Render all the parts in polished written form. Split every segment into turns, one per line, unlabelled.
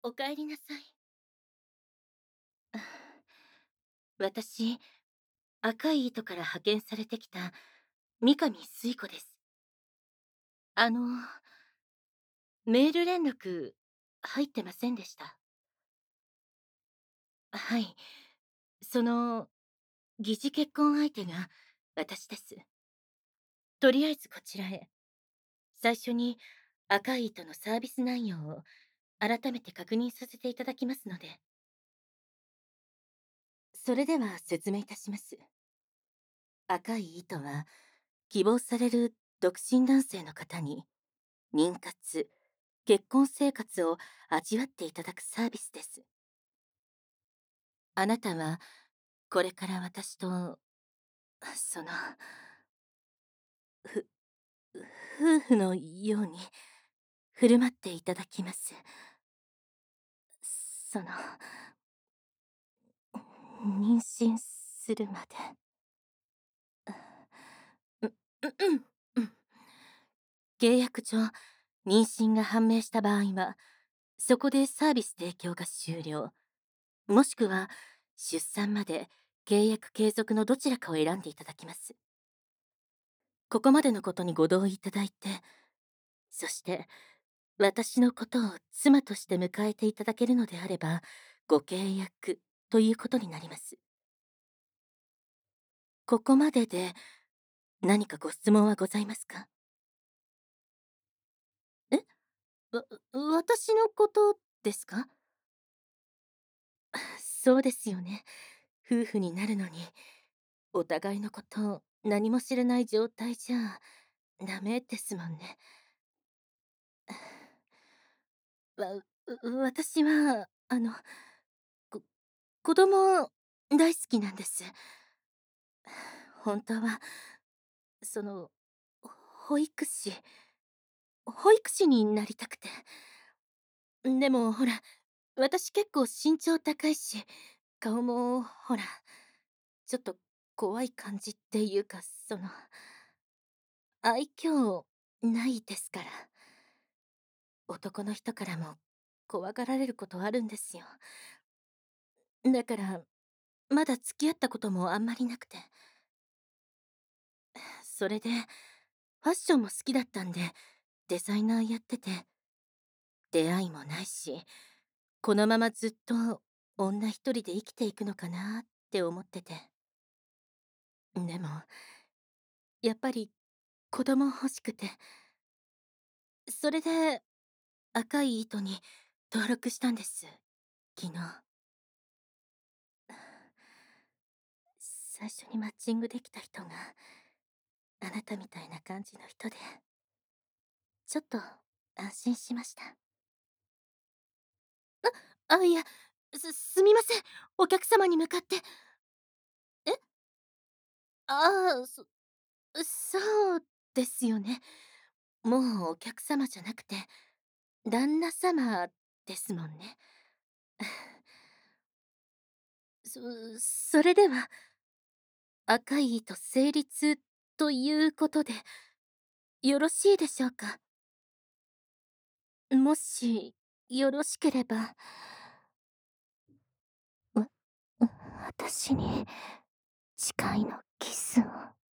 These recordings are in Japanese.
おかえりなさい。私、赤い糸から派遣されてきた三上水子です。あの、メール連絡入ってませんでした。はい。その、疑似結婚相手が私です。とりあえずこちらへ。最初に赤い糸のサービス内容を改めて確認させていただきますので。それでは説明いたします。赤い糸は、希望される独身男性の方に、妊活、結婚生活を味わっていただくサービスです。あなたは、これから私と、その、ふ、夫婦のように振る舞っていただきます。その、妊娠するまで。う、うん。契約上、妊娠が判明した場合は、そこでサービス提供が終了。もしくは、出産まで契約継続のどちらかを選んでいただきます。ここまでのことにご同意いただいて、そして、私のことを妻として迎えていただけるのであれば、ご契約ということになります。ここまでで何かご質問はございますか？えわ、私のことですか？そうですよね。夫婦になるのに、お互いのことを何も知らない状態じゃ、ダメですもんね。私は、こ子供大好きなんです。本当は、その、保育士、保育士になりたくて。でも、ほら、私結構身長高いし、顔も、ほら、ちょっと怖い感じっていうか、愛嬌ないですから。男の人からも怖がられることあるんですよ。だから、まだ付き合ったこともあんまりなくて。それで、ファッションも好きだったんで、デザイナーやってて、出会いもないし、このままずっと女一人で生きていくのかなって思ってて。でも、やっぱり子供欲しくて、それで赤い糸に登録したんです。昨日。最初にマッチングできた人が、あなたみたいな感じの人で、ちょっと安心しました。いや、すみません。お客様に向かって。えああ、そうですよね。もうお客様じゃなくて、旦那様ですもんね。そそれでは、赤い糸成立ということで、よろしいでしょうか？もし、よろしければ、わ私に誓いのキスを。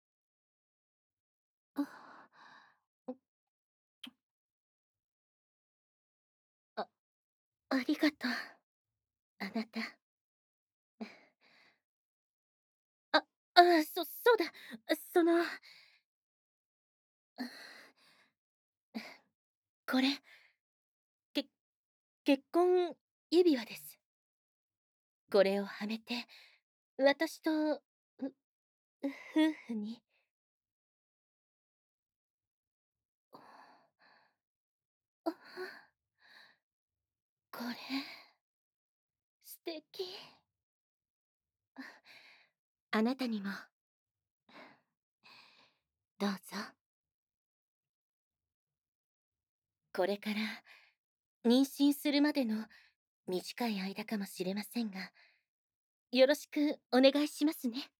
あありがとう、あなた。あそうだ。その、これ、け結婚指輪です。これをはめて、私と、夫婦に。あ、これ、素敵。あなたにも、どうぞ。これから妊娠するまでの短い間かもしれませんが、よろしくお願いしますね。